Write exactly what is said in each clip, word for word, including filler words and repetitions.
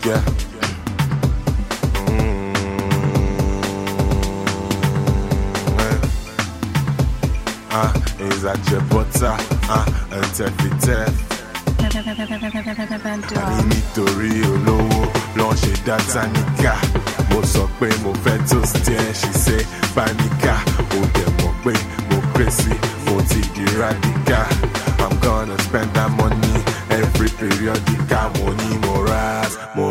yeah. Mm, ah, is that your butter? Ah, and tef Àní nítorí olówó ló ń ṣe dátà níkà. Mo sọ pé mo fẹ́ toast ẹ̀, she say panika. Ó dẹ̀ mọ̀ pé mo crazy, mo ti di radical. I'm gonna spend that money every periodical. Mo ní mo ras, mo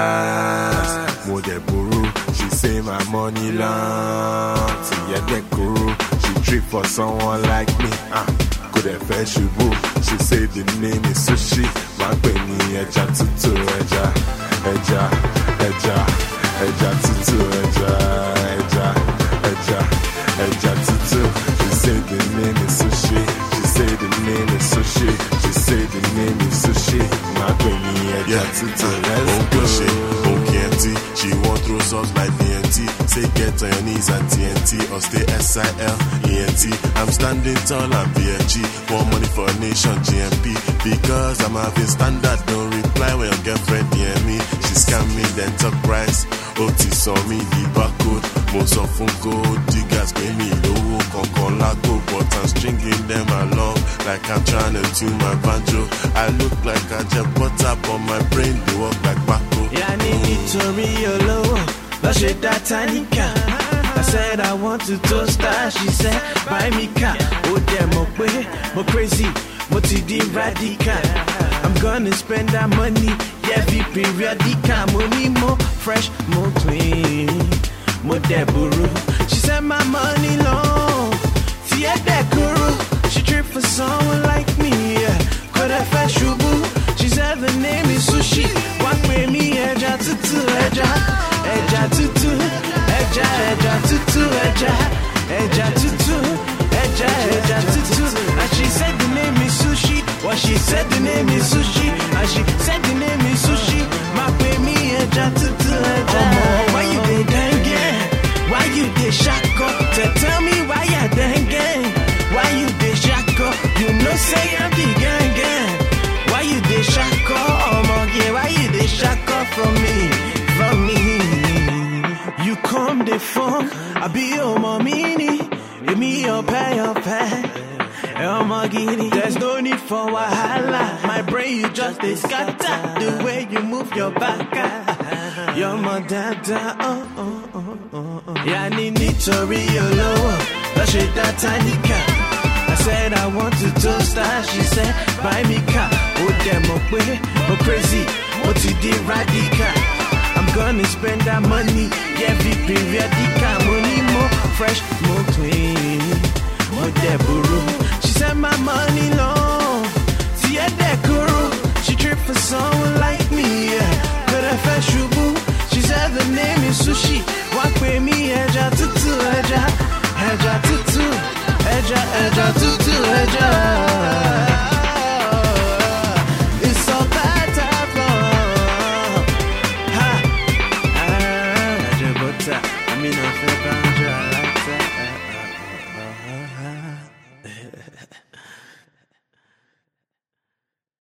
ras, mo dẹ̀ burú. She say my money long, ti yẹ dẹ̀ kúrú. She trip for someone like me. Uh. Could have fed Shubu. She said the name is Sushi. My penny, Eja Tutu, Eja, Eja, Eja, Eja Tutu, Eja, Eja, Eja, Eja Tutu. She said the name is Sushi. She said the name is Sushi. She said the name is Sushi. My penny, Eja Tutu. Let's go. Okay, she won't throw songs like V N T. Say get on your knees at T N T or stay S I L E N T. I'm standing tall and V N G. More money for a nation G M P. Because I'm having standard. Don't reply when your girlfriend near me. She scam me then talk price. O T saw me the barcode. Most of them go diggers pay me low. Concon lago. But I'm stringing them along like I'm trying to tune my banjo. I look like I just butter but my brain they work like Paco. Yeah, I need to be low. But she that tiny car. I said I want to toast her. She said buy me car. Oh damn, mo way, mo crazy, mo T D radical. I'm gonna spend that money. Yeah, be periodical. Money more fresh, more clean, more deburu. She said my money long. See that guru. She trip for someone like me. Yeah, could have fed Shubu. She said the name is Sushi. Walk with me, Eja Tutu, Eja, Eja Tutu, Eja, Eja Tutu, Eja, Eja Tutu, Eja, Eja Tutu. And she said the name is Sushi. Well, she said the name is Sushi. And she said the name is Sushi. My baby, Eja Tutu, Eja. Oh, why you dey dangin'? Why you dey shako? Tell me why you dangin'? Why you dey shako? You know say I'm the gang gang. Why you dey shako? Oh my God, why you dey shako from me, from me? You come the phone, I be your mommy, give me your pay, your pay. Oh my God, there's no need for wahala. My brain you just dey scatter the way you move your back. You're my dada, oh oh oh oh oh. Yeah, I need to be your lower, but she that tiny car. I said I want to toast her. She said buy me car. Oh damn, mo way, mo crazy, mo T D radical. I'm gonna spend that money. Yeah, be periodical. Money more fresh, more clean, more deburu. She said my money long. See that guru. She trip for someone like me. Yeah, could have fed Shubu. She said the name is Sushi.